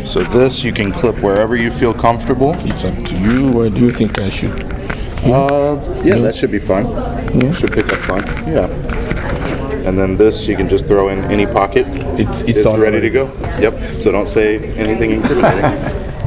So this you can clip wherever you feel comfortable. It's up to you. Where do you think I should? Yeah, that should be fine. Yeah. Should pick up fine. Yeah. And then this you can just throw in any pocket. It's all ready to go. Yep. So don't say anything incriminating.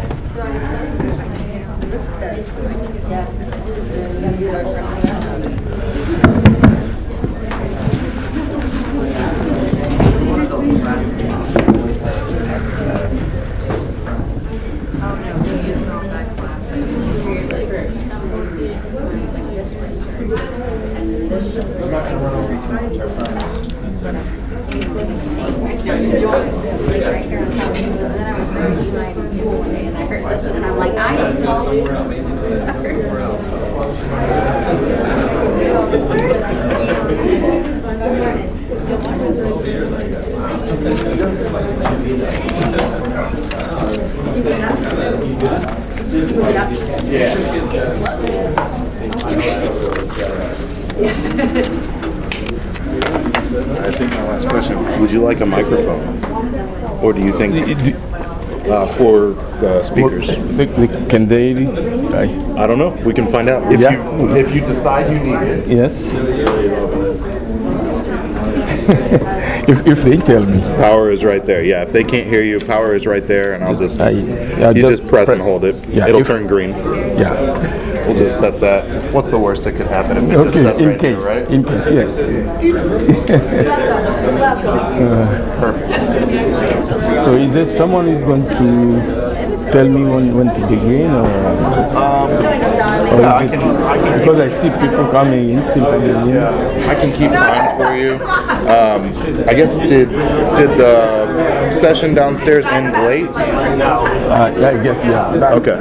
I think my last question, would you like a microphone? Or do you think for the speakers? Can they? I don't know. We can find out. If you decide you need it. Yes. if they tell me. Power is right there. Yeah, if they can't hear you, power is right there, and I'll just you just press and hold it. Yeah, it'll turn green. Yeah. We'll just set that. What's the worst that could happen if it just sets right there, right? In case, yes. Perfect. So is there someone who's going to tell me when to begin, or yeah, I can because I see people coming in, still coming in. I can keep time for you. I guess did the session downstairs end late? Yeah, I guess yeah. Okay.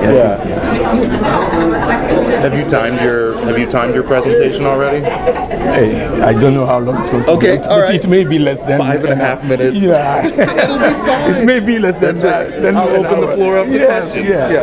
Have you timed your presentation already? Hey, I don't know how long it's going to Okay, be. all right. It may be less than 5.5 minutes. Yeah. It'll be fine. It may be less than that. Then I'll open the floor up to questions.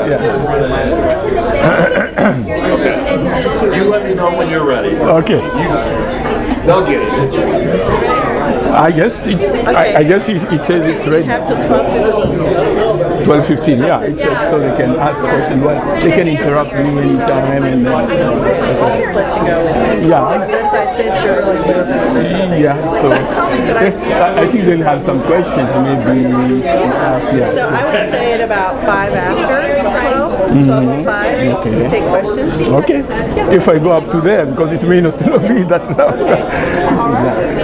Okay. You let me know when you're ready. Okay. They'll get it. I guess I guess he says it's ready. Have till 12:15. 12:15. Yeah, it's so they can ask questions. Well, they can interrupt me anytime, and I'll just let you go. yeah. Unless I said sure, like there's another. Yeah, so I think they'll have some questions maybe ask. Yeah. So I would say at about 5 after 12, 12 and 5, Okay. take questions. Okay. If I go up to there, because it may not be that long. This is nice.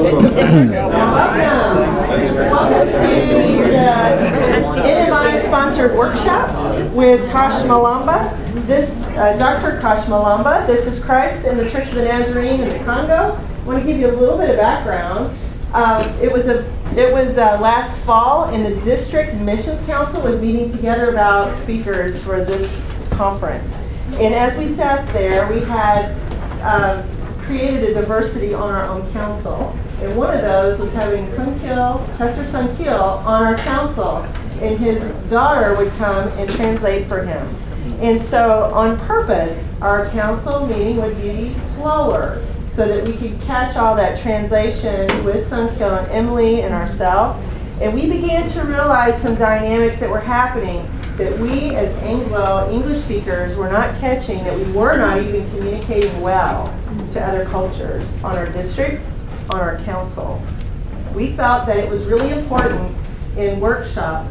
Welcome to the NMI sponsored workshop with Kosh Malamba. This Dr. Kosh Malamba. This is Christ in the Church of the Nazarene in the Congo. I want to give you a little bit of background. It was last fall, and the District Missions Council was meeting together about speakers for this conference. And as we sat there, we had created a diversity on our own council. And one of those was having Chester Sunkil on our council. And his daughter would come and translate for him. And so on purpose, our council meeting would be slower so that we could catch all that translation with Sunkil and Emily and ourselves. And we began to realize some dynamics that were happening that we as English speakers were not catching, that we were not even communicating well to other cultures on our district, on our council. We felt that it was really important in workshop.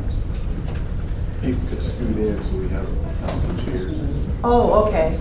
You could scoot in so we have chairs. Oh, okay.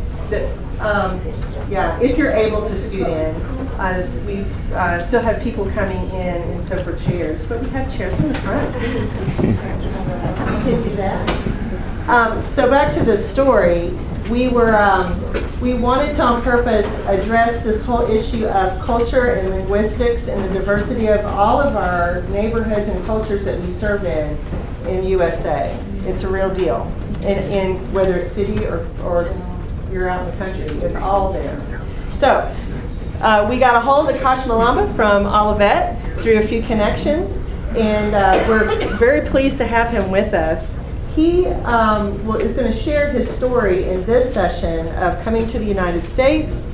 Yeah, if you're able to scoot in, as we still have people coming in, and so for chairs, but we have chairs in the front too. You can do that. So back to the story, we wanted to on purpose address this whole issue of culture and linguistics and the diversity of all of our neighborhoods and cultures that we serve in USA. It's a real deal. In whether it's city or you're out in the country, it's all there. So we got a hold of Kosh Malamba from Olivet through a few connections, and we're very pleased to have him with us. He is going to share his story in this session of coming to the United States,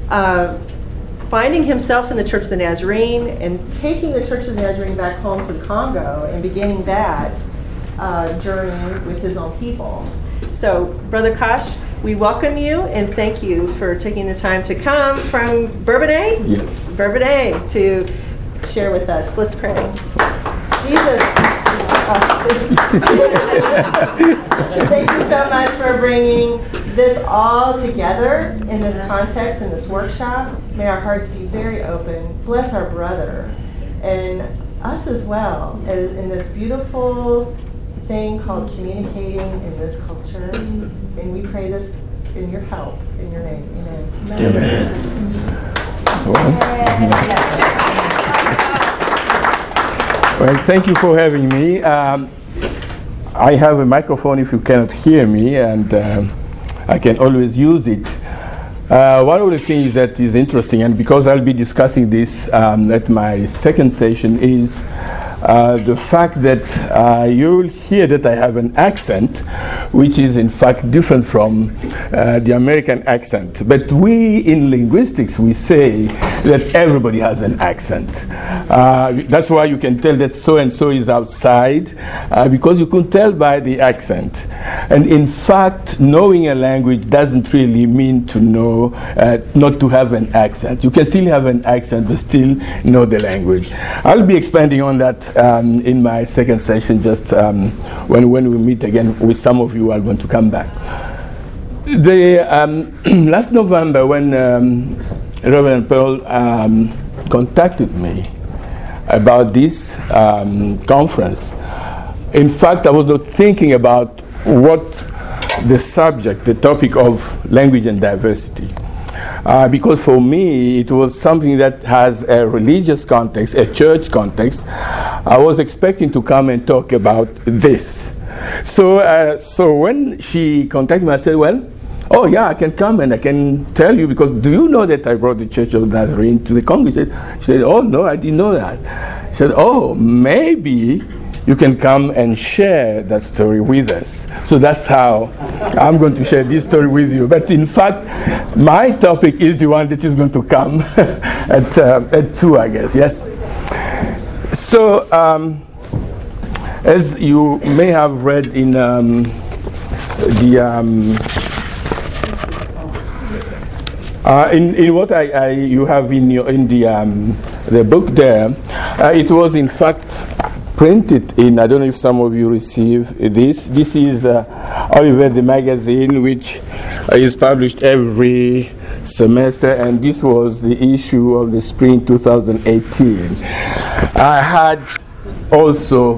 finding himself in the Church of the Nazarene, and taking the Church of the Nazarene back home to the Congo and beginning that. journey with his own people. So, Brother Kosh, we welcome you and thank you for taking the time to come from Bourbonnais? Yes. Bourbonnais to share with us. Let's pray. Jesus. Thank you so much for bringing this all together in this context, in this workshop. May our hearts be very open. Bless our brother and us as well in this beautiful thing called communicating in this culture. And we pray this in your help, in your name. Amen. Well, thank you for having me. I have a microphone if you cannot hear me, and I can always use it. One of the things that is interesting, and because I'll be discussing this at my second session, is the fact that you will hear that I have an accent, which is in fact different from the American accent. But we in linguistics, we say that everybody has an accent. That's why you can tell that so-and-so is outside, because you can tell by the accent. And in fact, knowing a language doesn't really mean to know, not to have an accent. You can still have an accent, but still know the language. I'll be expanding on that in my second session, just when we meet again with some of you who are going to come back. Last November, when Reverend Pearl contacted me about this conference, in fact, I was not thinking about what the subject, the topic of language and diversity. Because for me, it was something that has a religious context, a church context. I was expecting to come and talk about this. So when she contacted me, I said, well, oh yeah, I can come and I can tell you, because do you know that I brought the Church of Nazarene to the Congo? She said, oh no, I didn't know that. She said, oh, maybe you can come and share that story with us. So that's how I'm going to share this story with you. But in fact, my topic is the one that is going to come at 2, I guess, yes? So, as you may have read in in what you have in the book there, it was in fact printed in, I don't know if some of you receive this. This is Olivet, the magazine, which is published every semester, and this was the issue of the spring 2018. I had also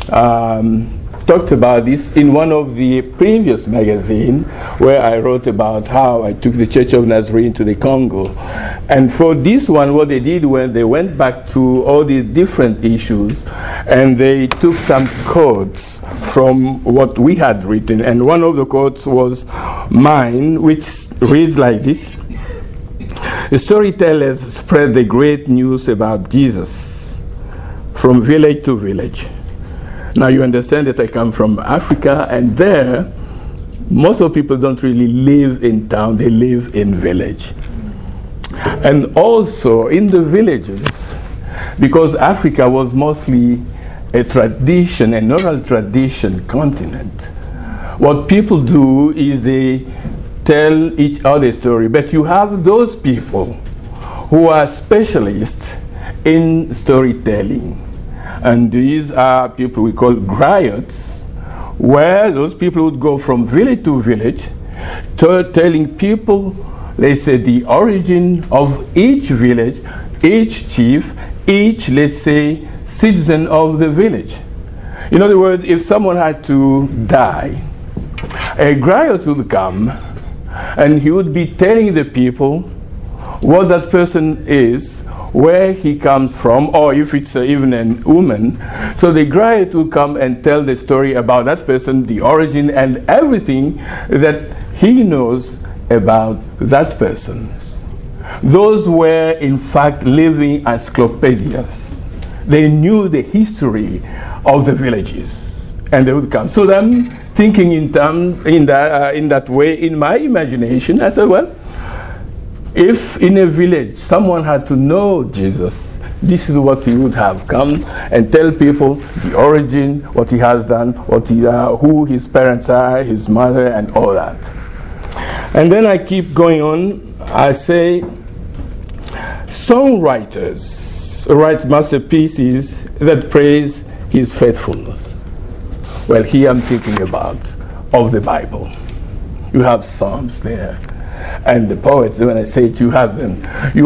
talked about this in one of the previous magazines, where I wrote about how I took the Church of Nazarene to the Congo. And for this one, what they did was they went back to all the different issues and they took some quotes from what we had written. And one of the quotes was mine, which reads like this: "The storytellers spread the great news about Jesus from village to village." Now you understand that I come from Africa, and there, most of the people don't really live in town, they live in village. And also in the villages, because Africa was mostly a tradition, an oral tradition continent, what people do is they tell each other a story. But you have those people who are specialists in storytelling. And these are people we call griots, where those people would go from village to village, telling people, they say, the origin of each village, each chief, each, let's say, citizen of the village. In other words, if someone had to die, a griot would come and he would be telling the people what that person is, where he comes from, or if it's even a woman. So the griot will come and tell the story about that person, the origin, and everything that he knows about that person. Those were, in fact, living encyclopedias. They knew the history of the villages, and they would come. So I'm thinking in that way in my imagination. I said, well, If in a village someone had to know Jesus, this is what he would have come and tell people the origin, what he has done, who his parents are, his mother, and all that. And then I keep going on. I say, songwriters write masterpieces that praise his faithfulness. Well, here I'm thinking about of the Bible. You have Psalms there. And the poets, when I say it, you have them.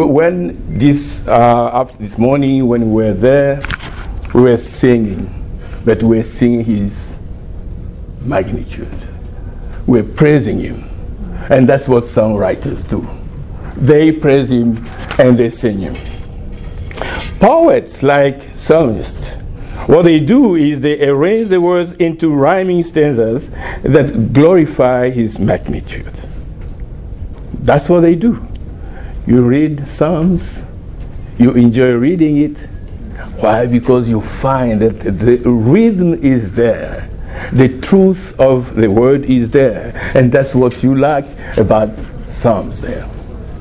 This morning when we were there, we were singing, but we were singing his magnitude. We're praising him. And that's what songwriters do. They praise him and they sing him. Poets, like psalmists, what they do is they arrange the words into rhyming stanzas that glorify his magnitude. That's what they do. You read Psalms, you enjoy reading it. Why? Because you find that the rhythm is there. The truth of the word is there. And that's what you like about Psalms there.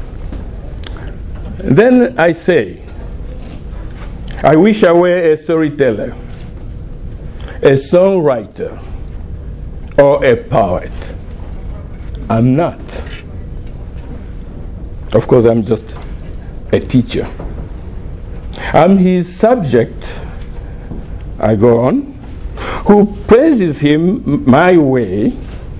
Then I say, I wish I were a storyteller, a songwriter, or a poet. I'm not. Of course, I'm just a teacher. I'm his subject, I go on, who praises him my way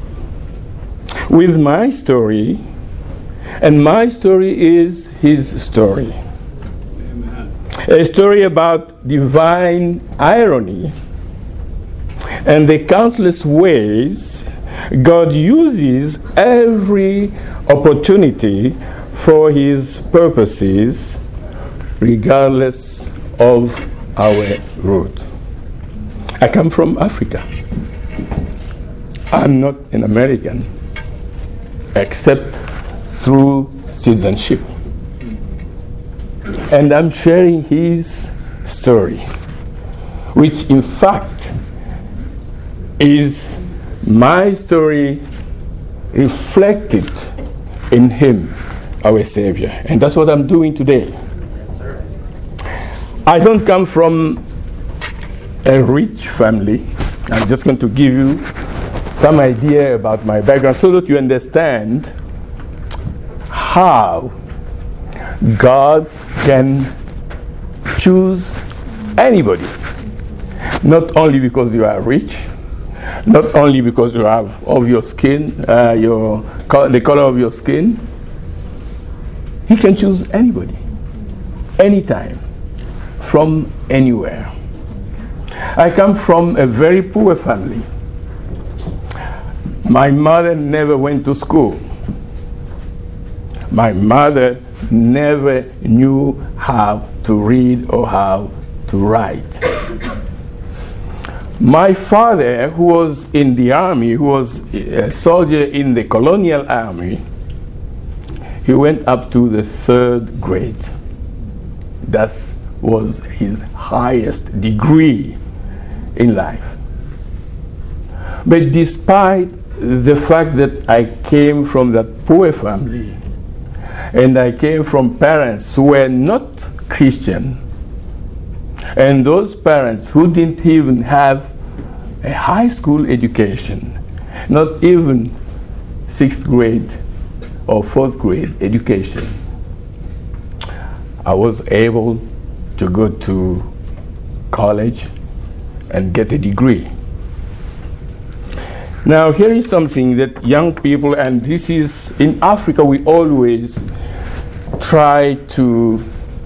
with my story, and my story is his story. Amen. A story about divine irony and the countless ways God uses every opportunity for his purposes, regardless of our root. I come from Africa. I'm not an American, except through citizenship. And I'm sharing his story, which in fact is my story reflected in him, our Savior. And that's what I'm doing today. I don't come from a rich family. I'm just going to give you some idea about my background so that you understand how God can choose anybody. Not only because you are rich, not only because you have of your skin, the color of your skin. He can choose anybody, anytime, from anywhere. I come from a very poor family. My mother never went to school. My mother never knew how to read or how to write. My father, who was in the army, who was a soldier in the colonial army, he went up to the 3rd grade. That was his highest degree in life. But despite the fact that I came from that poor family, and I came from parents who were not Christian, and those parents who didn't even have a high school education, not even 6th grade or 4th grade education, I was able to go to college and get a degree. Now, here is something that young people, and this is in Africa, we always try to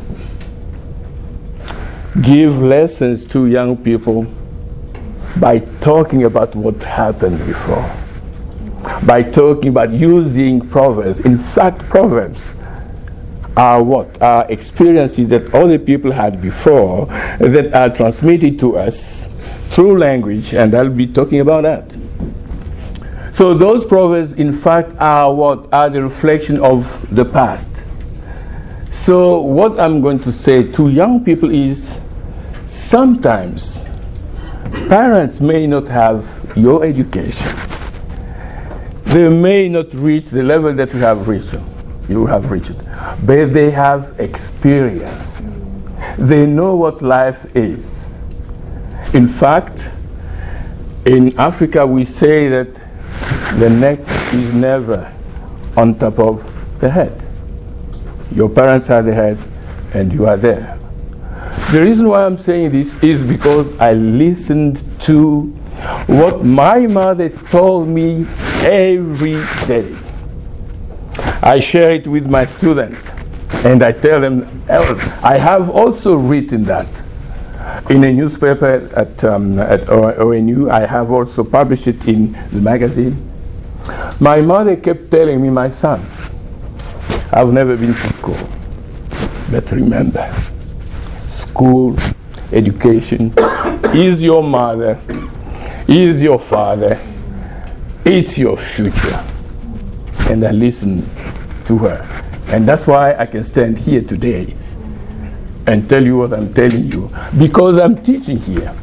give lessons to young people by talking about what happened before, by talking about using Proverbs. In fact, Proverbs are what? Are experiences that other people had before that are transmitted to us through language, and I'll be talking about that. So those Proverbs, in fact, are what? Are the reflection of the past. So what I'm going to say to young people is, sometimes parents may not have your education. They may not reach the level that you have reached. you have reached it. But they have experiences. They know what life is. In fact, in Africa, we say that the neck is never on top of the head. Your parents are the head, and you are there. The reason why I'm saying this is because I listened to what my mother told me every day. I share it with my students, and I tell them, I have also written that in a newspaper at ONU. I have also published it in the magazine. My mother kept telling me, my son, I've never been to school, but remember, school, education is your mother, is your father, it's your future. And I listened to her. And that's why I can stand here today and tell you what I'm telling you, because I'm teaching here.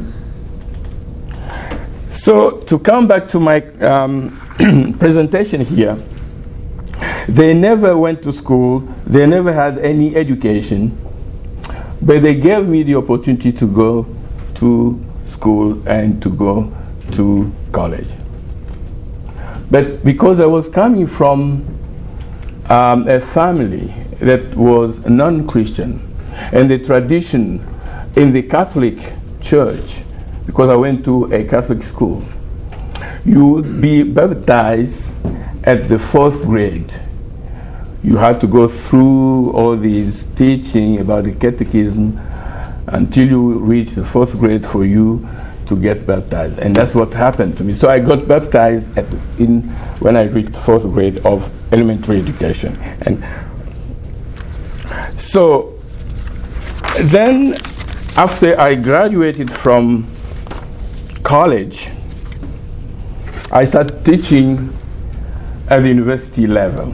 So to come back to my presentation here, they never went to school, they never had any education, but they gave me the opportunity to go to school and to go to college. But because I was coming from a family that was non-Christian, and the tradition in the Catholic Church, because I went to a Catholic school, you would be baptized at the 4th grade. You had to go through all these teaching about the catechism until you reach the 4th grade for you to get baptized. And that's what happened to me. So I got baptized when I reached 4th grade of elementary education. And so then after I graduated from college, I started teaching at the university level.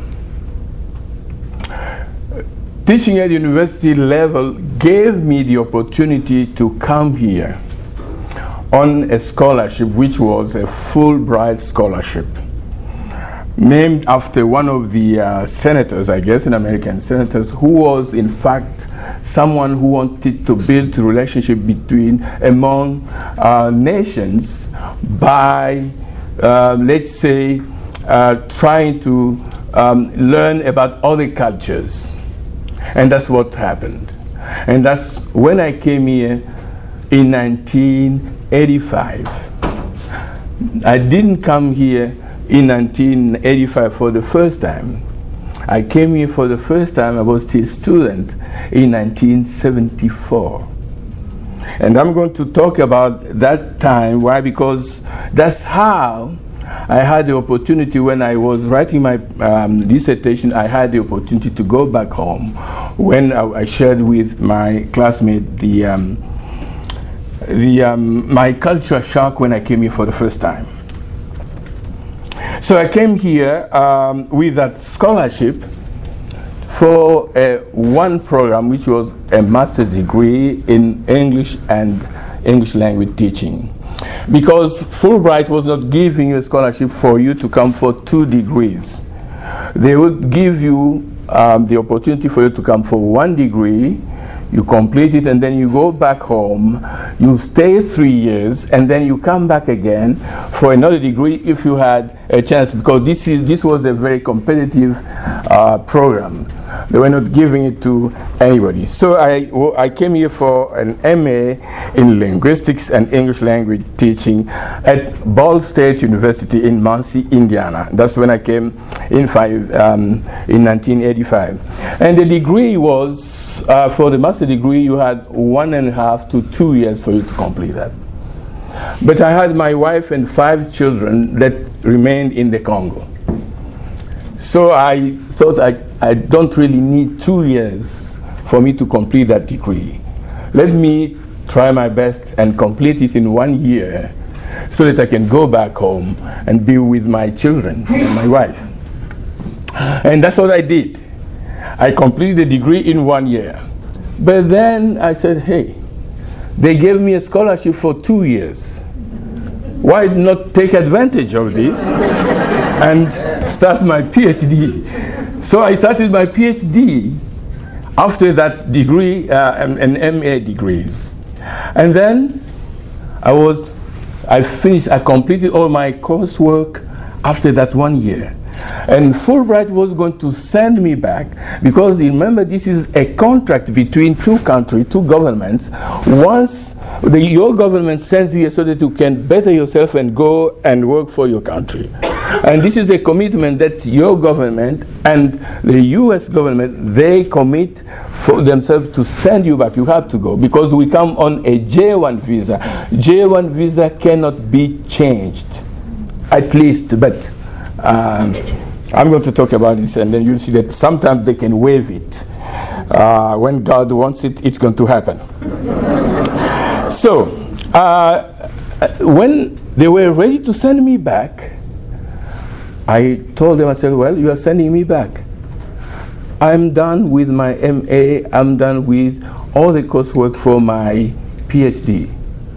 Teaching at university level gave me the opportunity to come here on a scholarship, which was a Fulbright scholarship, named after one of the senators, I guess, American senators, who was in fact someone who wanted to build a relationship among nations by, let's say, trying to learn about other cultures. And that's what happened. And that's when I came here in 1985. I didn't come here in 1985 for the first time. I came here for the first time, I was still a student, in 1974. And I'm going to talk about that time. Why? Because that's how I had the opportunity, when I was writing my dissertation, I had the opportunity to go back home when I shared with my classmate my culture shock when I came here for the first time. So I came here with that scholarship for one program, which was a master's degree in English and English language teaching. Because Fulbright was not giving you a scholarship for you to come for 2 degrees. They would give you the opportunity for you to come for 1 degree, you complete it, and then you go back home, you stay 3 years, and then you come back again for another degree if you had a chance, because this was a very competitive program. They were not giving it to anybody. So I came here for an MA in linguistics and English language teaching at Ball State University in Muncie, Indiana. That's when I came in 1985. And the degree was, for the master degree, you had 1.5 to 2 years for you to complete that. But I had my wife and 5 children that remained in the Congo. So I thought I don't really need 2 years for me to complete that degree. Let me try my best and complete it in 1 year so that I can go back home and be with my children and my wife. And that's what I did. I completed the degree in 1 year. But then I said, hey, they gave me a scholarship for 2 years. Why not take advantage of this and start my PhD? So I started my PhD after that degree, an MA degree. And then I completed all my coursework after that 1 year. And Fulbright was going to send me back because remember this is a contract between two countries, two governments. Once your government sends you so that you can better yourself and go and work for your country. And this is a commitment that your government and the US government, they commit for themselves to send you back. You have to go because we come on a J1 visa. J1 visa cannot be changed, at least, but I'm going to talk about this and then you'll see that sometimes they can waive it. When God wants it, it's going to happen. So, when they were ready to send me back, I told them, I said, well, you are sending me back. I'm done with my MA, I'm done with all the coursework for my PhD.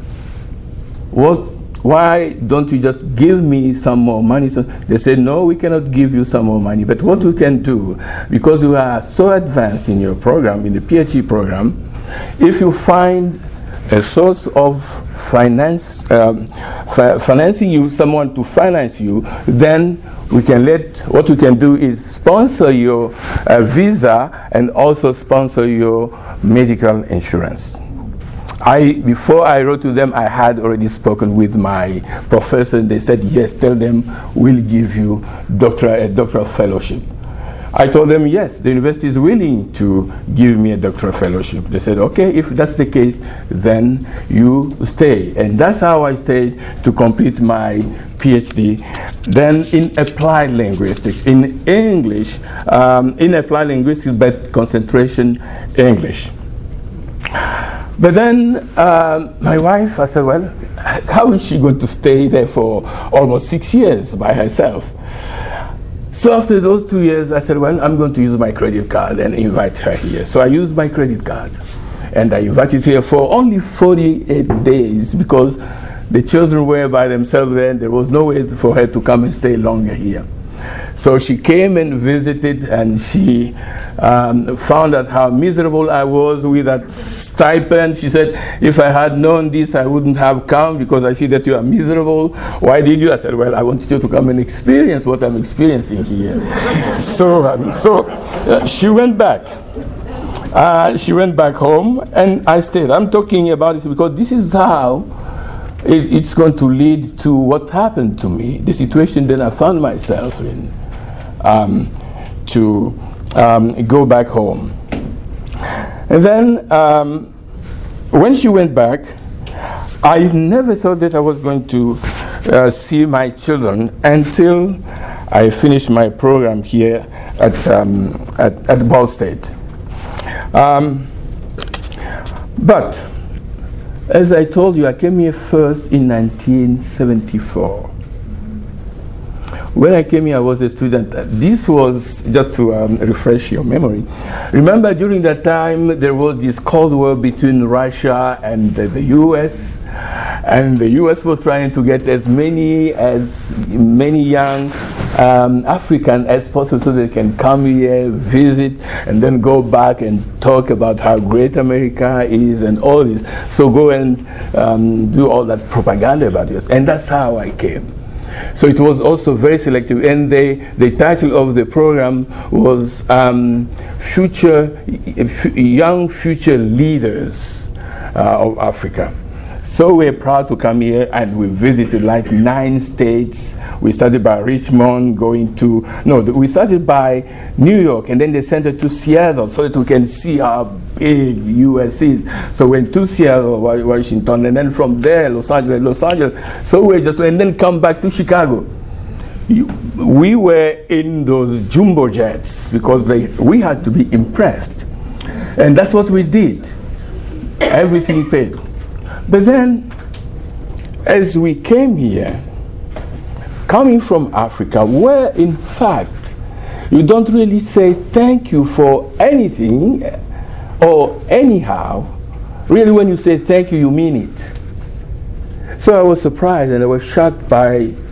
Why don't you just give me some more money? So they said, no, we cannot give you some more money. But what we can do, because you are so advanced in your program, in the PhD program, if you find a source of financing you, someone to finance you, then what we can do is sponsor your visa and also sponsor your medical insurance. Before I wrote to them, I had already spoken with my professor, and they said, yes, tell them we'll give you a doctoral fellowship. I told them, yes, the university is willing to give me a doctoral fellowship. They said, okay, if that's the case, then you stay. And that's how I stayed to complete my PhD. Then in applied linguistics, in English, in applied linguistics, but concentration English. But then my wife, I said, well, how is she going to stay there for almost 6 years by herself? So after those 2 years, I said, well, I'm going to use my credit card and invite her here. So I used my credit card. And I invited her for only 48 days because the children were by themselves there and there was no way for her to come and stay longer here. So she came and visited, and she found out how miserable I was with that stipend. She said, if I had known this, I wouldn't have come because I see that you are miserable. Why did you? I said, well, I wanted you to come and experience what I'm experiencing here. So she went back. She went back home, and I stayed. I'm talking about this because this is how it's going to lead to what happened to me, the situation that I found myself in, to go back home. And then when she went back, I never thought that I was going to see my children until I finished my program here at Ball State. But as I told you, I came here first in 1974. When I came here, I was a student. This was, just to refresh your memory, remember during that time there was this Cold War between Russia and the US, and the US was trying to get as many young African as possible so they can come here, visit, and then go back and talk about how great America is and all this. So go and do all that propaganda about this. And that's how I came. So it was also very selective. And the title of the program was Young Future Leaders of Africa. So we're proud to come here, and we visited like 9 states. We started by Richmond, we started by New York, and then they sent it to Seattle so that we can see how big US is. So we went to Seattle, Washington, and then from there, Los Angeles. So and then come back to Chicago. We were in those jumbo jets because we had to be impressed. And that's what we did. Everything paid. But then, as we came here, coming from Africa, where in fact you don't really say thank you for anything or anyhow, really when you say thank you, you mean it. So I was surprised and I was shocked by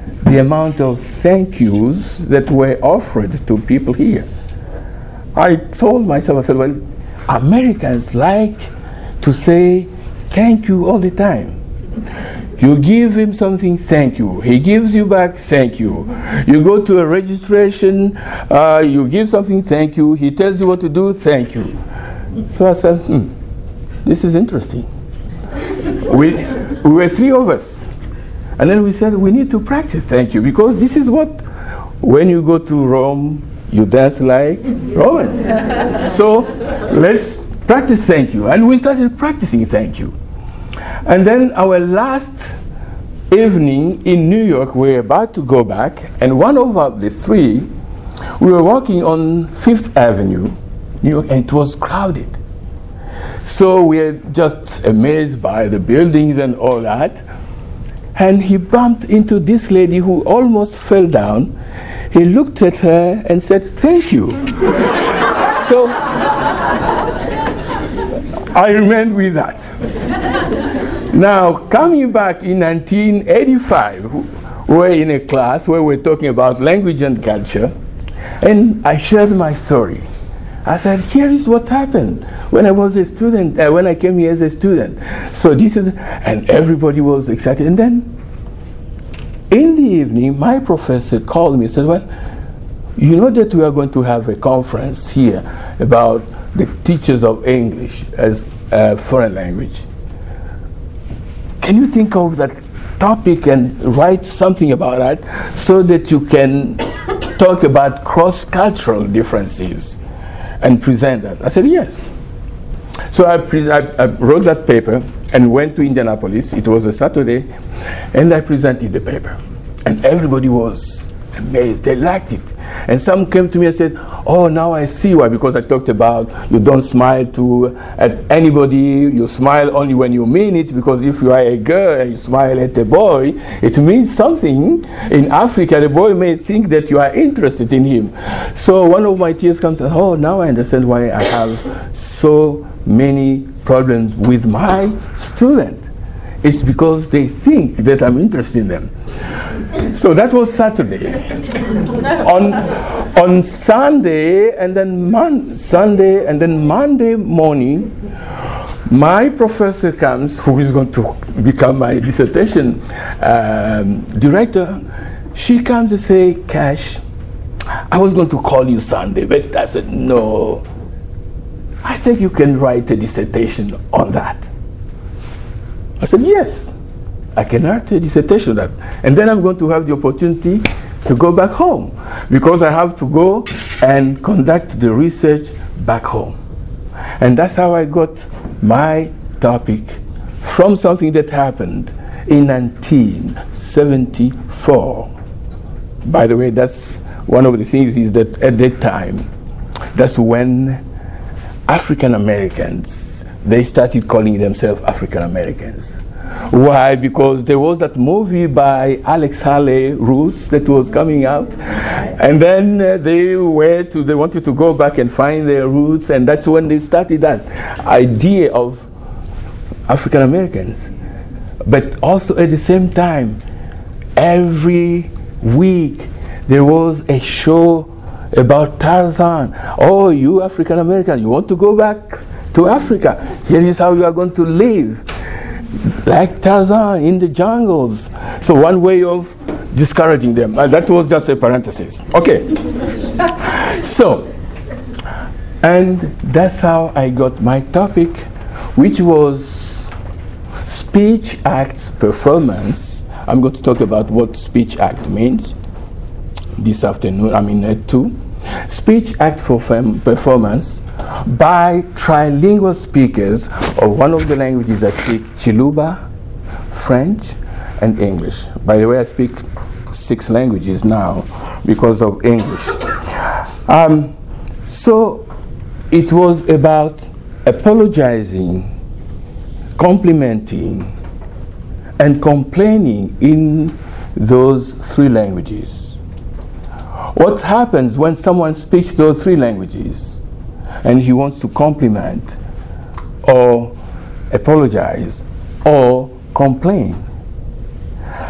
the amount of thank yous that were offered to people here. I told myself, I said, well, Americans like to say thank you all the time. You give him something, thank you. He gives you back, thank you. You go to a registration, you give something, thank you. He tells you what to do, thank you. So I said, this is interesting. We were three of us. And then we said, we need to practice thank you, because this is what, when you go to Rome, you dance like Romans. So let's practice thank you. And we started practicing thank you. And then our last evening in New York, we were about to go back, and one of the three, we were walking on Fifth Avenue, New York, and it was crowded. So we were just amazed by the buildings and all that. And he bumped into this lady who almost fell down. He looked at her and said, thank you. So I remained with that. Now, coming back in 1985, we were in a class where we were talking about language and culture, and I shared my story. I said, here is what happened when I was a student, when I came here as a student. So this is, and everybody was excited. And then, in the evening, my professor called me and said, well, you know that we are going to have a conference here about the teachers of English as a foreign language. Can you think of that topic and write something about that so that you can talk about cross-cultural differences and present that? I said, yes. So I wrote that paper and went to Indianapolis. It was a Saturday, and I presented the paper. And everybody was amazed. They liked it. And some came to me and said, oh, now I see why, because I talked about you don't smile at anybody, you smile only when you mean it, because if you are a girl and you smile at a boy, it means something. In Africa, the boy may think that you are interested in him. So one of my teachers comes and says, oh, now I understand why I have so many problems with my student. It's because they think that I'm interested in them. So that was Saturday. On Sunday and then Monday morning, my professor comes, who is going to become my dissertation director. She comes and says, Cash, I was going to call you Sunday, but I said, no, I think you can write a dissertation on that. I said, yes, I can write a dissertation on that. And then I'm going to have the opportunity to go back home, because I have to go and conduct the research back home. And that's how I got my topic from something that happened in 1974. By the way, that's one of the things is that at that time, that's when African Americans, they started calling themselves African Americans. Why? Because there was that movie by Alex Haley, Roots, that was coming out. And then they wanted to go back and find their roots, and that's when they started that idea of African Americans. But also at the same time, every week there was a show about Tarzan. Oh, you African American, you want to go back to Africa? Here is how you are going to live, like Tarzan in the jungles. So one way of discouraging them. That was just a parenthesis. Okay. So, and that's how I got my topic, which was speech acts performance. I'm going to talk about what speech act means this afternoon, at 2. Speech act for performance by trilingual speakers of one of the languages I speak, Chiluba, French, and English. By the way, I speak 6 languages now because of English. So it was about apologizing, complimenting, and complaining in those 3 languages. What happens when someone speaks those 3 languages and he wants to compliment or apologize or complain?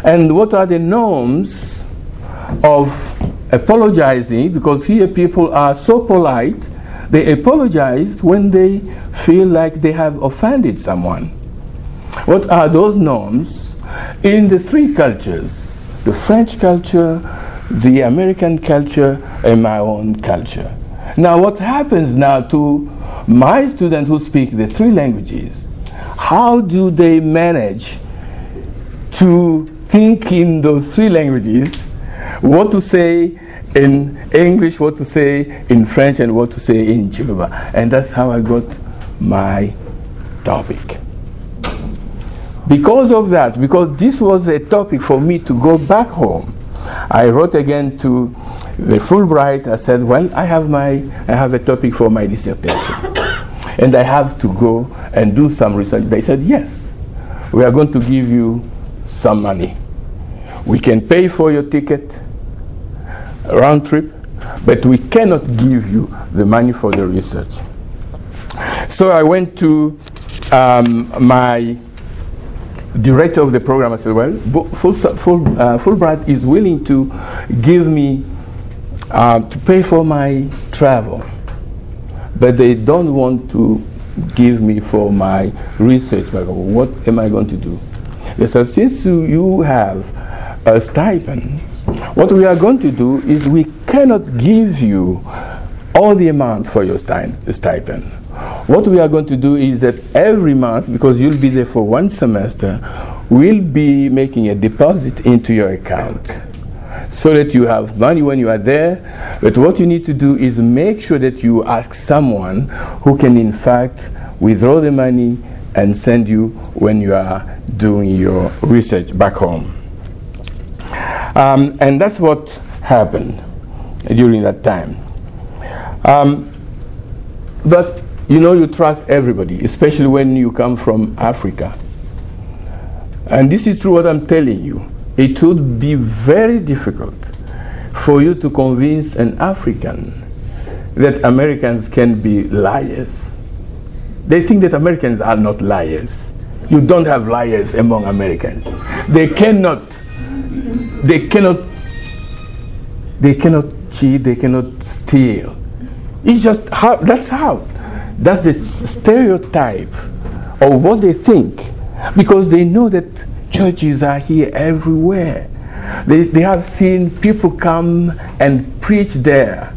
And what are the norms of apologizing? Because here people are so polite, they apologize when they feel like they have offended someone. What are those norms in the three cultures? The French culture, the American culture, and my own culture. Now what happens now to my students who speak the three languages? How do they manage to think in those three languages, what to say in English, what to say in French, and what to say in Chiluba? And that's how I got my topic. Because of that, because this was a topic for me to go back home, I wrote again to the Fulbright. I said, well, I have a topic for my dissertation, and I have to go and do some research. They said, yes, we are going to give you some money. We can pay for your ticket, round trip, but we cannot give you the money for the research. So I went to my director of the program. I said, well, Fulbright is willing to give me, to pay for my travel, but they don't want to give me for my research. What am I going to do? They said, since you have a stipend, what we are going to do is we cannot give you all the amount for your stipend. What we are going to do is that every month, because you'll be there for one semester, we'll be making a deposit into your account so that you have money when you are there. But what you need to do is make sure that you ask someone who can in fact withdraw the money and send you when you are doing your research back home. And that's what happened during that time. But you know, you trust everybody, especially when you come from Africa. And this is true what I'm telling you. It would be very difficult for you to convince an African that Americans can be liars. They think that Americans are not liars. You don't have liars among Americans. They cannot cheat, they cannot steal. It's just how, that's the stereotype of what they think, because they know that churches are here everywhere. They have seen people come and preach there.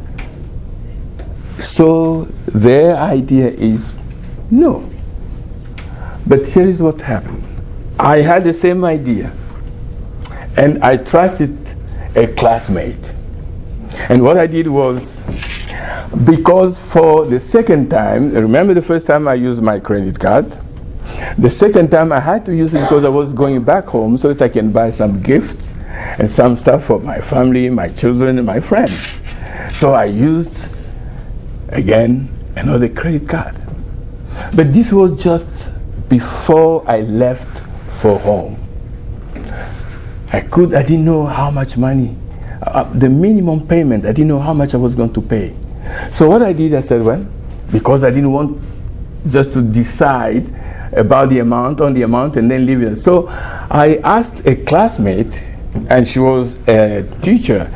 So their idea is no. But here is what happened. I had the same idea, and I trusted a classmate. And what I did was, because for the second time, remember the first time I used my credit card? The second time I had to use it because I was going back home so that I can buy some gifts and some stuff for my family, my children, and my friends. So I used, again, another credit card. But this was just before I left for home. I didn't know how much money, the minimum payment, I didn't know how much I was going to pay. So what I did, I said, well, because I didn't want just to decide about the amount, on the amount, and then leave it. So I asked a classmate, and she was a teacher,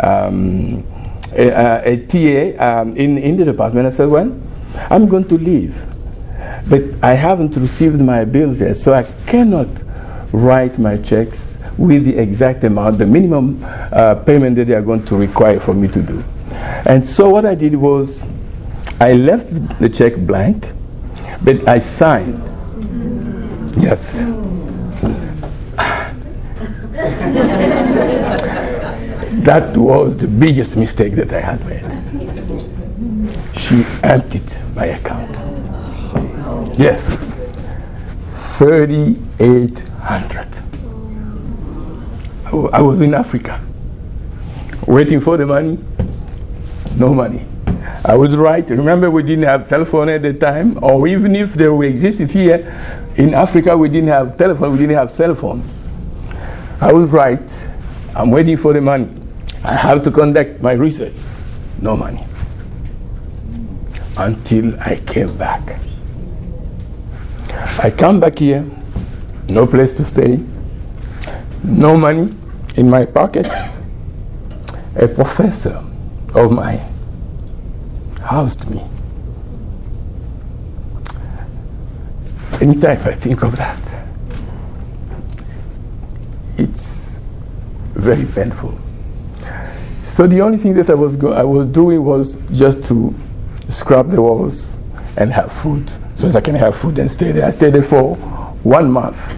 a TA in the department. I said, well, I'm going to leave, but I haven't received my bills yet, so I cannot write my checks with the exact amount, the minimum payment that they are going to require for me to do. And so what I did was, I left the check blank, but I signed. Yes. That was the biggest mistake that I had made. She emptied my account. Yes. 3,800. I was in Africa, waiting for the money, no money. I was right. Remember, we didn't have telephone at the time, or even if they existed here in Africa, we didn't have telephone, we didn't have cell phone. I was right. I'm waiting for the money. I have to conduct my research. No money. Until I came back. I come back here, no place to stay, no money in my pocket. A professor of mine housed me. Anytime I think of that, it's very painful. So the only thing that I was doing was just to scrub the walls and have food, so that I can have food and stay there. I stayed there for 1 month.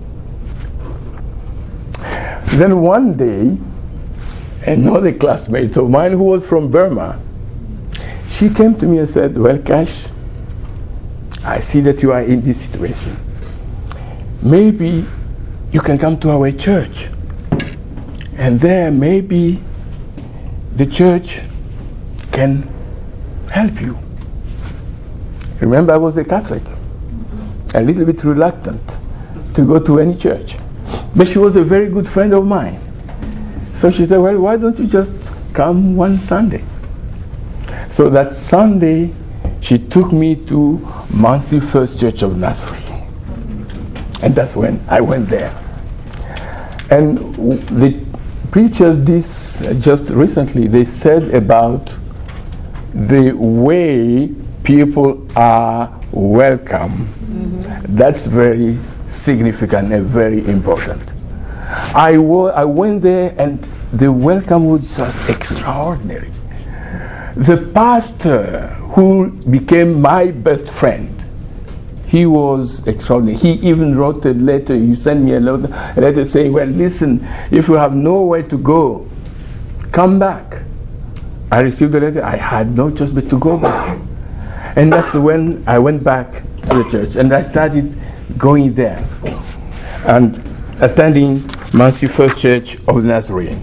Then one day, another classmate of mine who was from Burma, she came to me and said, well, Cash, I see that you are in this situation. Maybe you can come to our church. And there, maybe the church can help you. Remember, I was a Catholic, a little bit reluctant to go to any church. But she was a very good friend of mine. So she said, well, why don't you just come one Sunday? So that Sunday, she took me to Muncie First Church of Nazarene. And that's when I went there. And the preachers just recently, they said about the way people are welcome. That's very significant and very important. I went there and the welcome was just extraordinary. The pastor who became my best friend, he was extraordinary. He even wrote a letter. He sent me a letter saying, well, listen, if you have nowhere to go, come back. I received the letter. I had no choice but to go back. And that's when I went back to the church. And I started going there and attending Muncie First Church of Nazarene.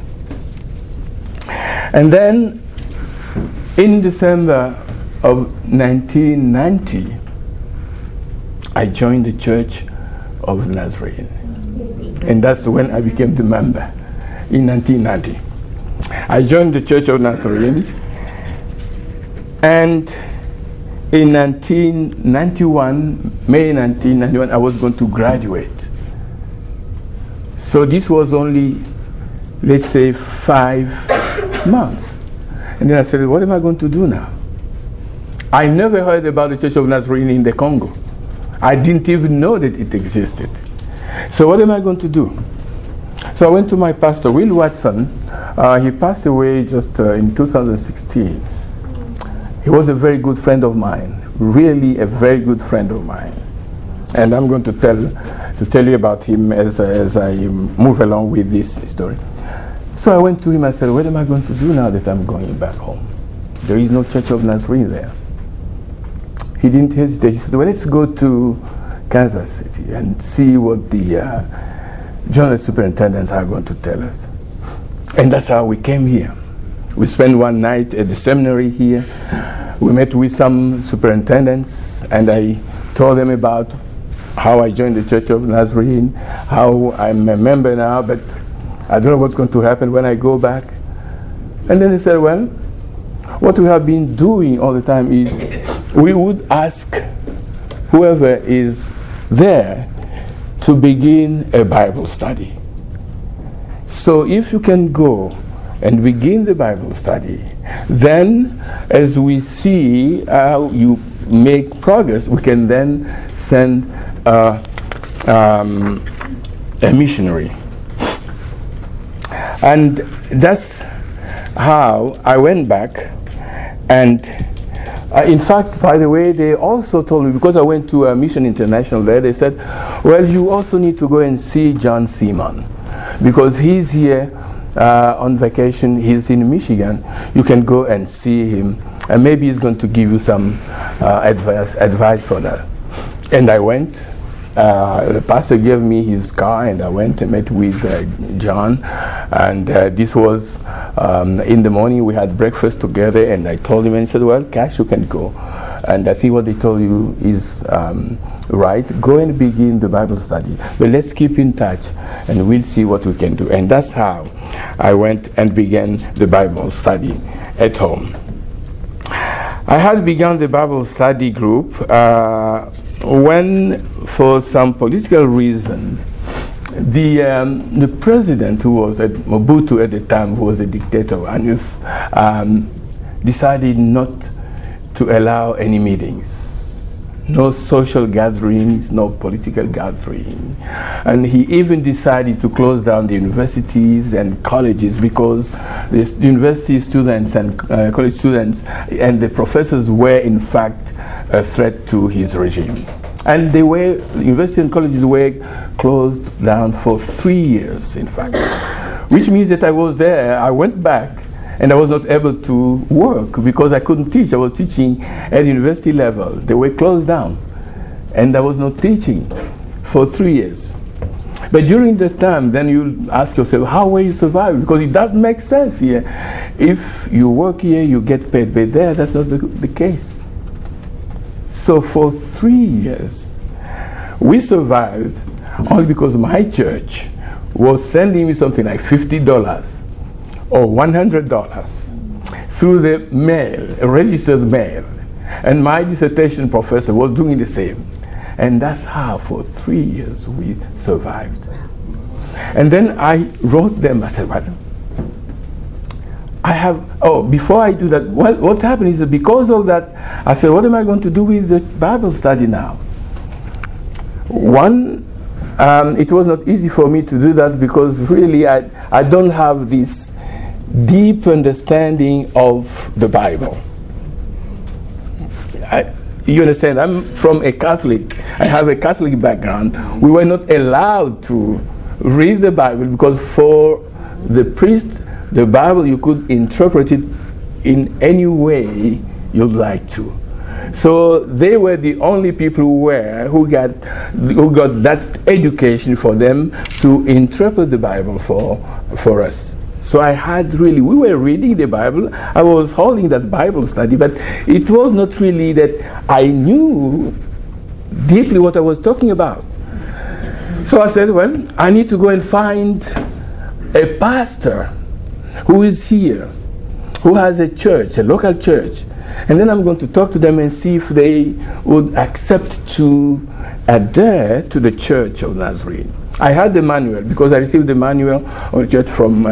And then in December of 1990, I joined the Church of Nazarene. And that's when I became the member in 1990. I joined the Church of Nazarene, and in 1991, May 1991, I was going to graduate. So this was only, let's say, 5 months. And then I said, what am I going to do now? I never heard about the Church of Nazarene in the Congo. I didn't even know that it existed. So what am I going to do? So I went to my pastor, Will Watson. He passed away just in 2016. He was a very good friend of mine, really a very good friend of mine. And I'm going to tell you about him as I move along with this story. So I went to him and said, what am I going to do now that I'm going back home? There is no Church of Nazarene there. He didn't hesitate. He said, well, let's go to Kansas City and see what the general superintendents are going to tell us. And that's how we came here. We spent one night at the seminary here. We met with some superintendents, and I told them about how I joined the Church of Nazarene, how I'm a member now, but I don't know what's going to happen when I go back. And then they said, well, what we have been doing all the time is we would ask whoever is there to begin a Bible study. So if you can go and begin the Bible study, then as we see how you make progress, we can then send a missionary. And that's how I went back. And in fact, by the way, they also told me, because I went to Mission International there, they said, well, you also need to go and see John Simon, because he's here on vacation. He's in Michigan. You can go and see him, and maybe he's going to give you some advice for that. And I went. The pastor gave me his car, and I went and met with John. And this was in the morning. We had breakfast together, and I told him, and he said, well, Cash, you can go. And I think what they told you is right. Go and begin the Bible study. But let's keep in touch, and we'll see what we can do. And that's how I went and began the Bible study at home. I had begun the Bible study group when, for some political reasons, The president, who was Mobutu at the time, who was a dictator, and decided not to allow any meetings. No social gatherings, no political gathering. And he even decided to close down the universities and colleges because the university students and college students and the professors were in fact a threat to his regime. And university and colleges were closed down for 3 years, in fact. Which means that I was there, I went back, and I was not able to work because I couldn't teach. I was teaching at university level. They were closed down. And I was not teaching for 3 years. But during that time, then you ask yourself, how will you survive? Because it doesn't make sense here. If you work here, you get paid. But there, that's not the case. So for 3 years, we survived only because my church was sending me something like $50 or $100 through the mail, a registered mail. And my dissertation professor was doing the same. And that's how for 3 years we survived. And then I wrote them, I said, well, before I do that, what happened is that because of that, I said, what am I going to do with the Bible study now? It was not easy for me to do that because really I don't have this deep understanding of the Bible. You understand, I'm from a Catholic. I have a Catholic background. We were not allowed to read the Bible because for the priest, the Bible, you could interpret it in any way you'd like to. So they were the only people who got that education for them to interpret the Bible for us. So we were reading the Bible. I was holding that Bible study, but it was not really that I knew deeply what I was talking about. So I said, well, I need to go and find a pastor who is here, who has a church, a local church. And then I'm going to talk to them and see if they would accept to adhere to the Church of Nazarene. I had the manual because I received the manual of the church from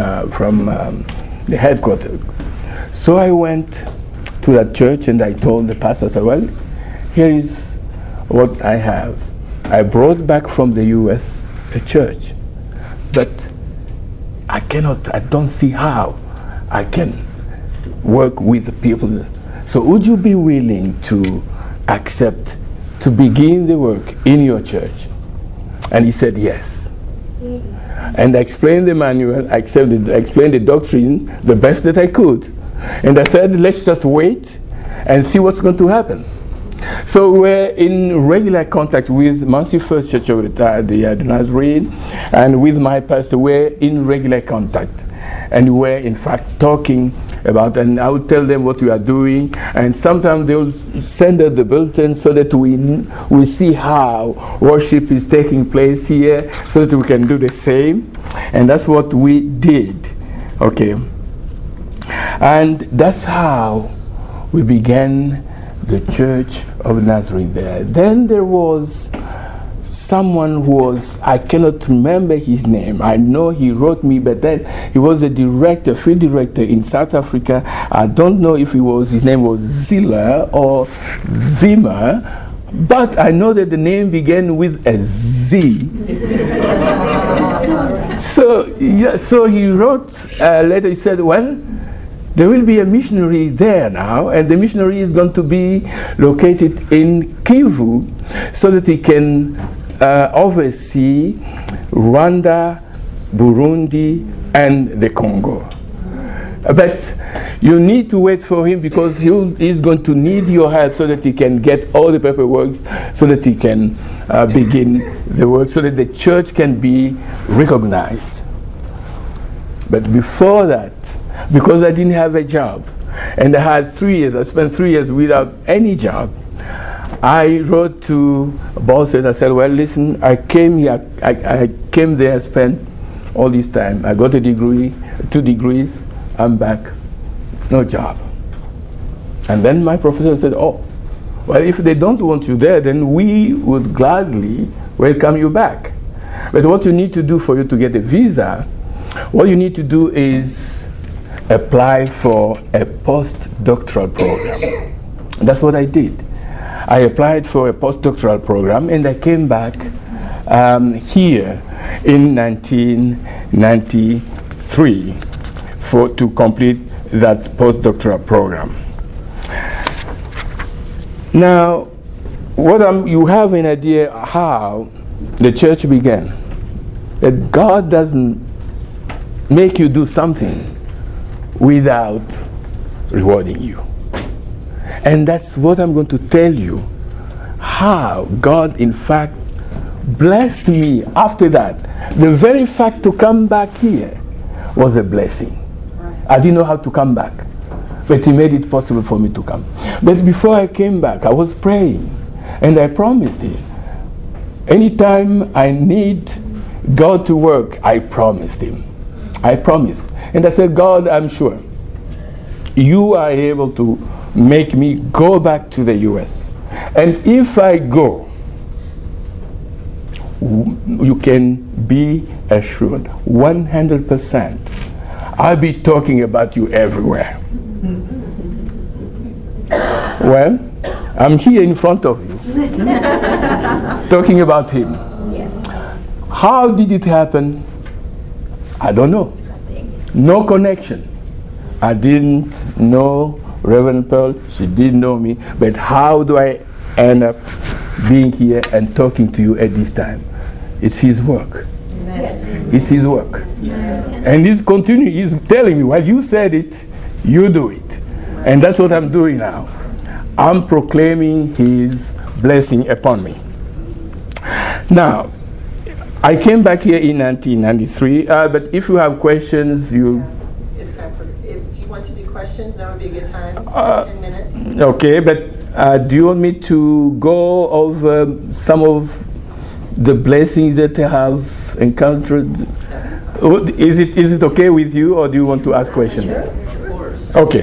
the headquarters. So I went to that church and I told the pastor, I said, well, here is what I have. I brought back from the US a church, but I don't see how I can work with the people. So would you be willing to accept to begin the work in your church? And he said yes. And I explained the manual, I explained the doctrine the best that I could. And I said, let's just wait and see what's going to happen. So we're in regular contact with Muncie First Church of the Nazarene, and with my pastor, we're in regular contact. And we're in fact talking about, and I would tell them what we are doing, and sometimes they will send us the bulletin so that we see how worship is taking place here, so that we can do the same. And that's what we did. Okay. And that's how we began the Church of Nazarene there. Then there was someone who was, I cannot remember his name. I know he wrote me, but then he was a director, field director in South Africa. I don't know if his name was Ziller or Zimmer, but I know that the name began with a Z. So he wrote a letter. He said, well, there will be a missionary there now, and the missionary is going to be located in Kivu so that he can oversee Rwanda, Burundi, and the Congo. But you need to wait for him because he's going to need your help so that he can get all the paperwork, so that he can begin the work, so that the church can be recognized. But before that, because I didn't have a job, and I had 3 years, I spent 3 years without any job, I wrote to bosses. I said, well, listen, I came here, I came there, spent all this time. I got a degree, 2 degrees, I'm back, no job. And then my professor said, oh, well, if they don't want you there, then we would gladly welcome you back. But what you need to do for you to get a visa, what you need to do is apply for a postdoctoral program. That's what I did. I applied for a postdoctoral program, and I came back here in 1993 to complete that postdoctoral program. Now, you have an idea how the church began. That God doesn't make you do something without rewarding you. And that's what I'm going to tell you, how God, in fact, blessed me after that. The very fact to come back here was a blessing. I didn't know how to come back, but He made it possible for me to come. But before I came back, I was praying, and I promised Him. Anytime I need God to work, I promised Him. I promised. And I said, God, I'm sure You are able to make me go back to the U.S. And if I go, you can be assured 100% I'll be talking about you everywhere. Well, I'm here in front of you talking about Him. Yes. How did it happen? I don't know. No connection. I didn't know Reverend Pearl. She didn't know me. But how do I end up being here and talking to you at this time? It's His work. Yes. It's His work. And He's continuing. He's telling me, well, you said it, you do it. And that's what I'm doing now. I'm proclaiming His blessing upon me. Now, I came back here in 1993, but if you have questions, It's time for, if you want to do questions, that would be a good time. 10 minutes. okay, but do you want me to go over some of the blessings that I have encountered? Is it okay with you, or do you want to ask questions? Okay.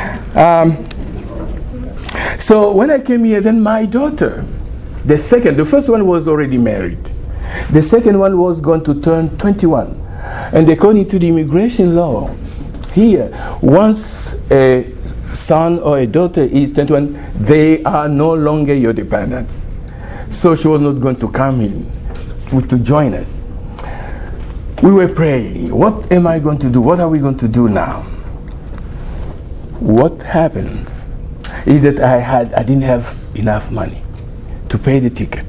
So when I came here, then my daughter, the first one was already married. The second one was going to turn 21. And according to the immigration law, here, once a son or a daughter is 21, they are no longer your dependents. So she was not going to come in to join us. We were praying, what am I going to do? What are we going to do now? What happened is that I didn't have enough money to pay the ticket.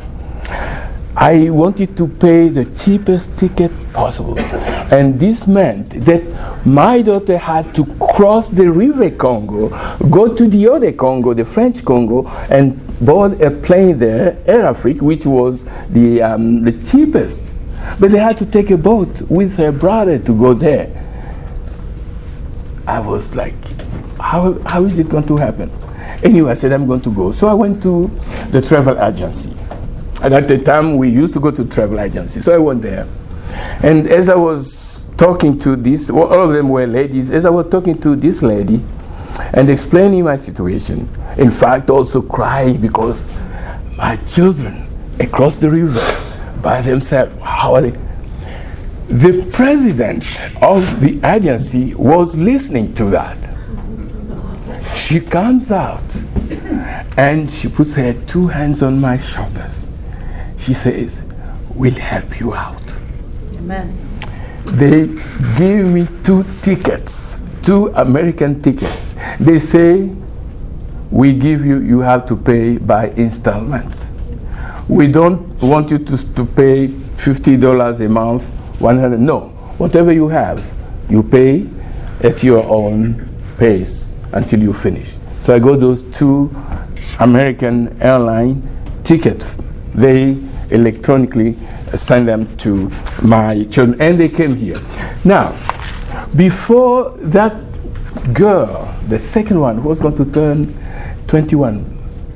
I wanted to pay the cheapest ticket possible. And this meant that my daughter had to cross the river Congo, go to the other Congo, the French Congo, and board a plane there, Air Afrique, which was the cheapest. But they had to take a boat with her brother to go there. I was like, how is it going to happen? Anyway, I said, I'm going to go. So I went to the travel agency. And at the time, we used to go to travel agency. So I went there. And as I was talking to all of them were ladies, as I was talking to this lady and explaining my situation, in fact, also crying because my children across the river by themselves, how are they? The president of the agency was listening to that. She comes out and she puts her 2 hands on my shoulders. She says, we'll help you out. Amen. They give me 2 tickets, 2 American tickets. They say, we give you have to pay by installments. We don't want you to pay $50 a month, $100. No, whatever you have, you pay at your own pace until you finish. So I got those 2 American airline tickets. They electronically send them to my children, and they came here. Now, before that girl, the second one, who was going to turn 21,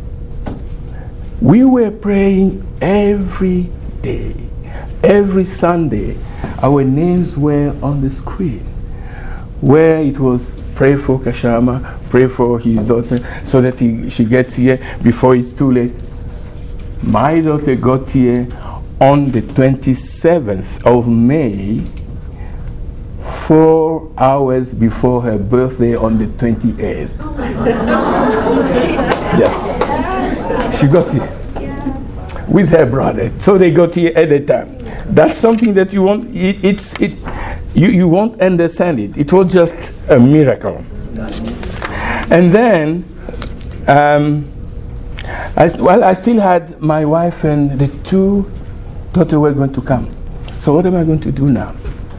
we were praying every day, every Sunday. Our names were on the screen, where it was pray for Kashama, pray for his daughter, so that she gets here before it's too late. My daughter got here on the 27th of May, 4 hours before her birthday on the 28th. Yes. She got here with her brother. So they got here at the time. That's something that you won't, you won't understand it. It was just a miracle. And then, I still had my wife and the 2 daughters were going to come. So what am I going to do now?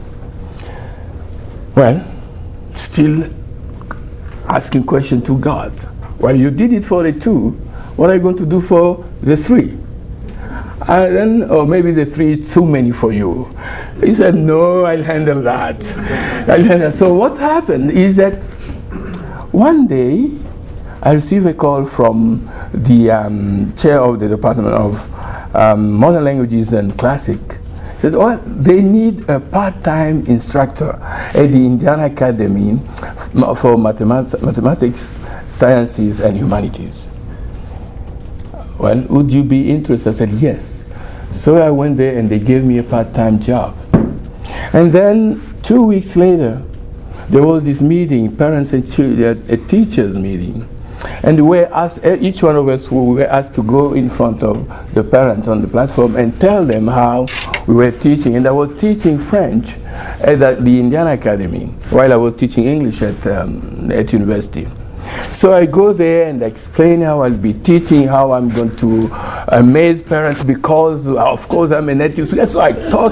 Well, still asking question to God. Well, you did it for the 2. What are you going to do for the 3? And then, or maybe the 3 is too many for you. He said, no, I'll handle that. So what happened is that one day I received a call from the chair of the Department of Modern Languages and Classic. He said, oh, they need a part-time instructor at the Indiana Academy for mathematics, sciences, and humanities. Well, would you be interested? I said, yes. So I went there and they gave me a part-time job. And then 2 weeks later, there was this meeting, parents and children, a teachers meeting. And we were asked, each one of us were asked to go in front of the parents on the platform and tell them how we were teaching. And I was teaching French at the Indiana Academy while I was teaching English at university. So I go there and explain how I'll be teaching, how I'm going to amaze parents because, of course, I'm a native speaker. So I talk.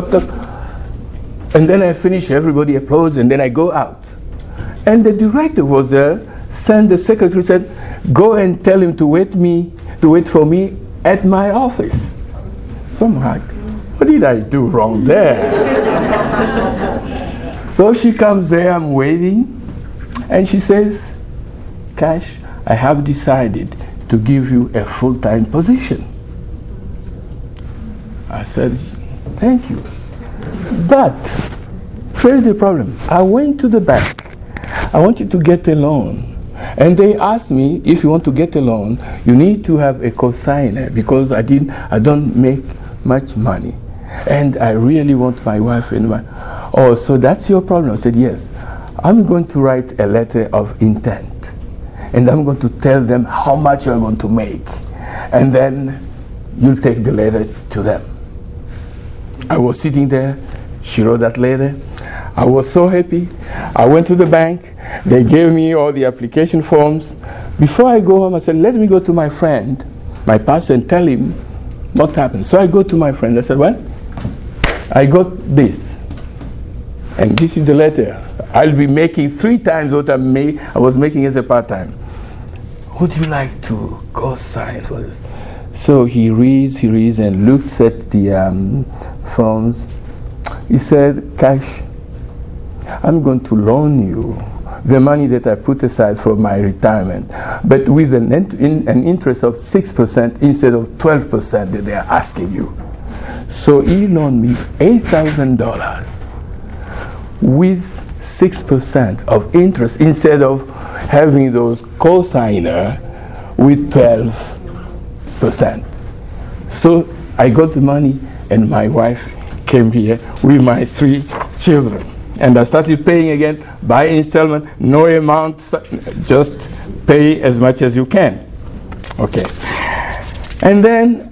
And then I finish, everybody applauds, and then I go out. And the director was there, sent the secretary, said, go and tell him to wait for me at my office. So I'm like, what did I do wrong there? So she comes there, I'm waiting, and she says, Cash, I have decided to give you a full-time position. I said, thank you. But here's the problem. I went to the bank. I wanted to get a loan. And they asked me, if you want to get a loan, you need to have a cosigner because I don't make much money. And I really want my wife and oh, so that's your problem? I said, yes. I'm going to write a letter of intent. And I'm going to tell them how much you're going to make. And then you'll take the letter to them. I was sitting there. She wrote that letter. I was so happy. I went to the bank. They gave me all the application forms. Before I go home, I said, let me go to my friend, my pastor, and tell him what happened. So I go to my friend. I said, well, I got this. And this is the letter. I'll be making 3 times what I was making as a part-time. Would you like to go sign for this? So he reads and looks at the forms. He said, Cash, I'm going to loan you the money that I put aside for my retirement, but with an interest of 6% instead of 12% that they are asking you. So he loaned me $8,000 with 6% of interest instead of having those co-signer with 12%. So I got the money and my wife came here with my 3 children. And I started paying again by installment, no amount, just pay as much as you can. Okay. And then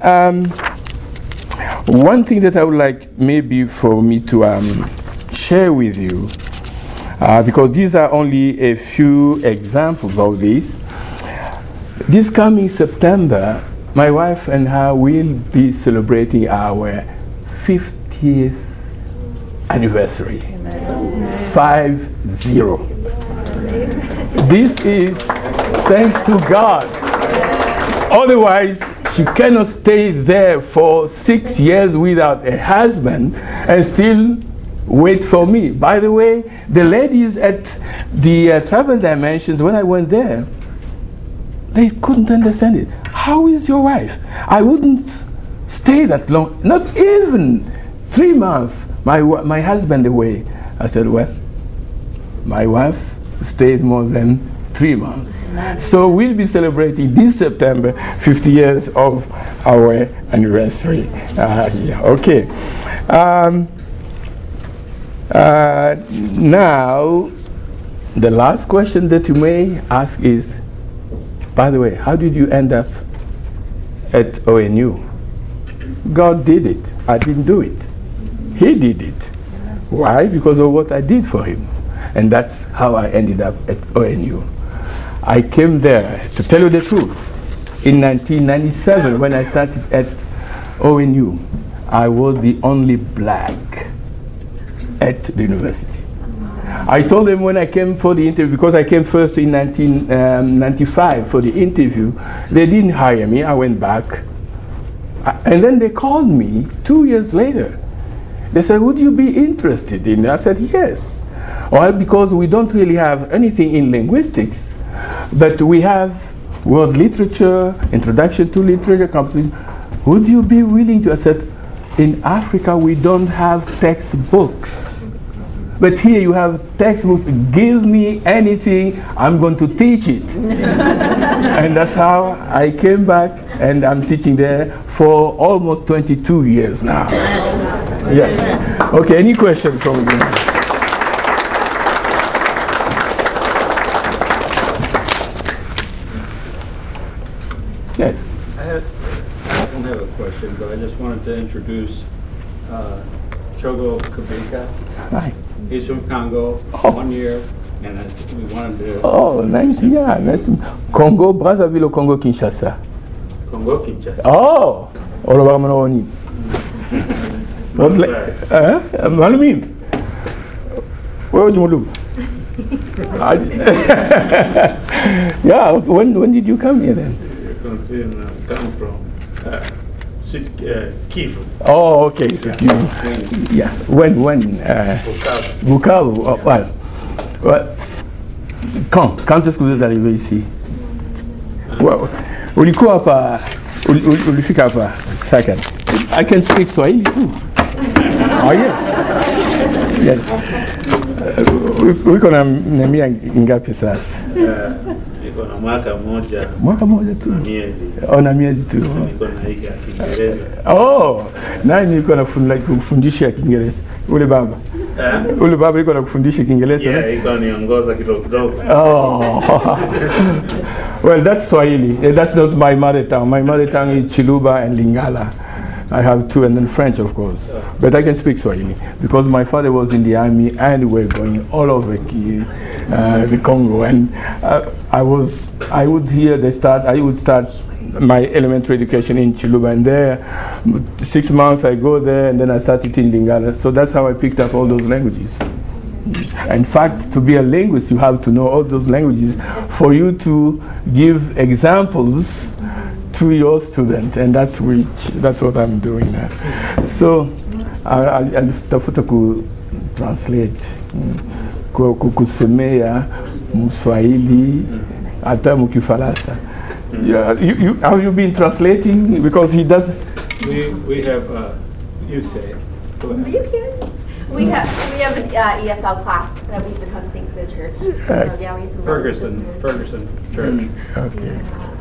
one thing that I would like maybe for me to share with you, because these are only a few examples of this. This coming September, my wife and I will be celebrating our 50th anniversary. 50. This is thanks to God. Otherwise, she cannot stay there for 6 years without a husband and still wait for me. By the way, the ladies at the Travel Dimensions, when I went there, they couldn't understand it. How is your wife? I wouldn't stay that long, not even 3 months, my husband away. I said, well, my wife stayed more than 3 months. So we'll be celebrating this September 50 years of our anniversary. Okay. Now, the last question that you may ask is, by the way, how did you end up at ONU? God did it. I didn't do it. He did it. Why? Because of what I did for him. And that's how I ended up at ONU. I came there, to tell you the truth, in 1997 when I started at ONU. I was the only black at the university. I told them when I came for the interview, because I came first in 1995 for the interview, they didn't hire me. I went back. And then they called me 2 years later. They said, would you be interested in it? I said, yes. Well, because we don't really have anything in linguistics, but we have world literature, introduction to literature, composition. Would you be willing to? I said, in Africa, we don't have textbooks. But here you have textbooks. Give me anything, I'm going to teach it. And that's how I came back, and I'm teaching there for almost 22 years now. Yes. Okay, any questions from you? Yes. I don't have a question, but I just wanted to introduce Chogo Kabika. Hi. He's from Congo, 1 year, and we wanted to... Oh, nice, yeah, nice. Congo, Brazzaville or Congo, Kinshasa? Congo Kinshasa. Oh, all over Manoni. Malumim. Where would you look? Yeah, when did you come here then? You can come from Kivu. Oh, okay. So yeah. When? Bukavu. Oh, well. Quand est-ce que vous êtes arrivé ici? Ulikuwa hapa, ulifika hapa second. I can speak Swahili too. Oh yes. Yes. Uko na miaka ngapi sasa? Niko na mwaka mmoja. Mwaka mmoja tu. Miezi. Na miezi tu. Niko na hiki Kiingereza. Oh, nani niko na kufundisha Kiingereza? Ule baba. Ule baba yuko na kufundisha Kiingereza. Yeah, iko niongoza kidogo kidogo. Oh. Well, that's Swahili. That's not my mother tongue. My mother tongue is Chiluba and Lingala. I have two, and then French, of course. But I can speak Swahili because my father was in the army, and we're going all over the Congo. And I would start my elementary education in Chiluba, and there 6 months I go there, and then I started in Lingala. So that's how I picked up all those languages. In fact, to be a linguist, you have to know all those languages for you to give examples to your student, and that's what I'm doing now. So I'll tafuta ku translate kusemea Mswahili hata mkifalasa. Have you been translating? Because he does. We have you say. Go ahead. You can. We have an ESL class that we've been hosting for the church. So, yeah, we have some Ferguson Church. Okay.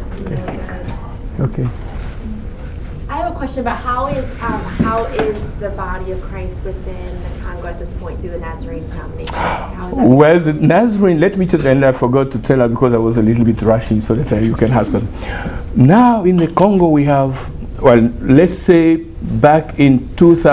Okay. I have a question about how is the body of Christ within the Congo at this point through the Nazarene denomination? How is that? Well, the Nazarene, let me tell you, and I forgot to tell her because I was a little bit rushing, so that you can ask us. Now in the Congo we have, well, let's say back in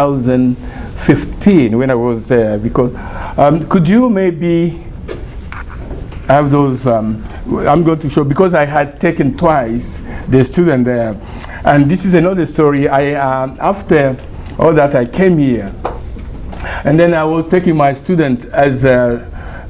2015 when I was there, because could you maybe have those, I'm going to show, because I had taken twice the student there. And this is another story. After all that, I came here. And then I was taking my student as the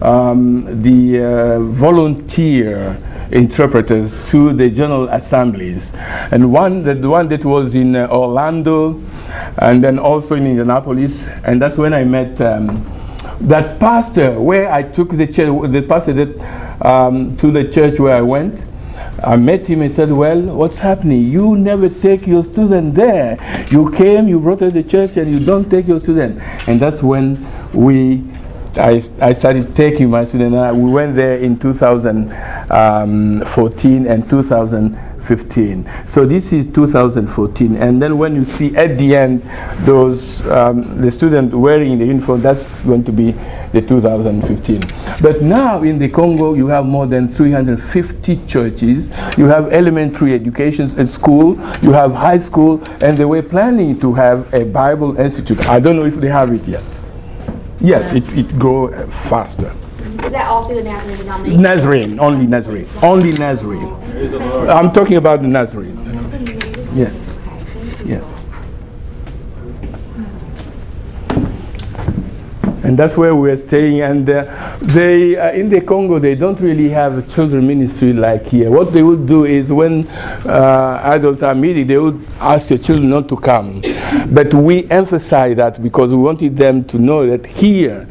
volunteer interpreters to the general assemblies. And the one that was in Orlando, and then also in Indianapolis. And that's when I met that pastor where I took the church, the pastor that to the church where I went. I met him and said, well, what's happening? You never take your student there. You came, you brought her to the church, and you don't take your student. And that's when we I started taking my students. We went there in 2014 and 2015. So this is 2014. And then when you see at the end those the student wearing the uniform, that's going to be the 2015. But now in the Congo, you have more than 350 churches. You have elementary education at school. You have high school, and they were planning to have a Bible institute. I don't know if they have it yet. Yes, it grows faster. Is that all through the Nazarene denomination? Nazarene, only Nazarene, only Nazarene. I'm talking about the Nazarene. Yes, yes. And that's where we're staying. And they in the Congo, they don't really have a children ministry like here. What they would do is when adults are meeting, they would ask the children not to come. But we emphasize that because we wanted them to know that here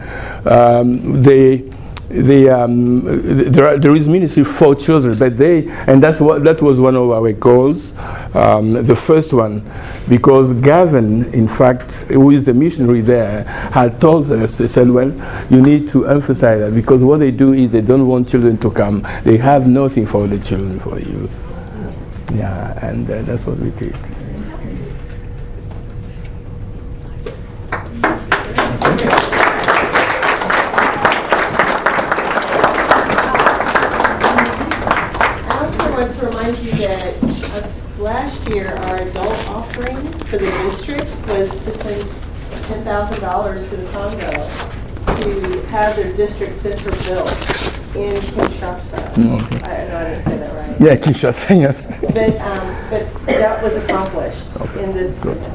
there is ministry for children, but that was one of our goals, the first one, because Gavin, in fact, who is the missionary there, had told us, he said, well, you need to emphasize that, because what they do is they don't want children to come. They have nothing for the children, for the youth. Yeah, and that's what we did. To remind you that last year our adult offering for the district was to send $10,000 to the Congo to have their district center built in Kinshasa. Okay. I know I didn't say that right. Yeah, Kinshasa, yes. But that was accomplished in this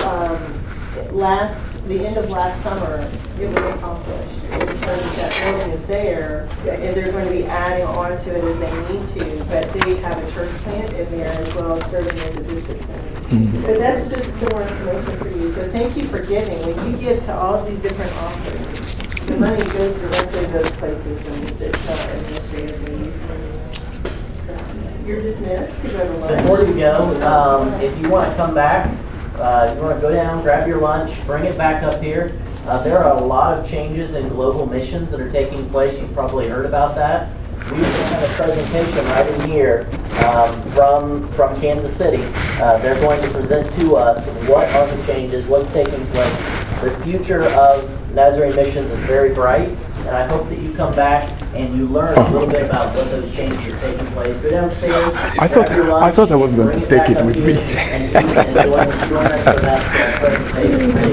the end of last summer. It was accomplished, and so that building is there, and they're going to be adding on to it as they need to. But they have a church plant in there as well as serving as a district center. But that's just some more information for you. So thank you for giving. When you give to all of these different offerings, the money goes directly to those places, and it's not administratively used. So you're dismissed to go to lunch. Before you go, if you want to come back, you want to go down, grab your lunch, bring it back up here. There are a lot of changes in global missions that are taking place. You've probably heard about that. We have a presentation right in here from Kansas City. They're going to present to us what are the changes, what's taking place. The future of Nazarene missions is very bright, and I hope that you come back and you learn a little bit about what those changes are taking place. Go downstairs. I thought I was going to take it with me. And join us for that presentation.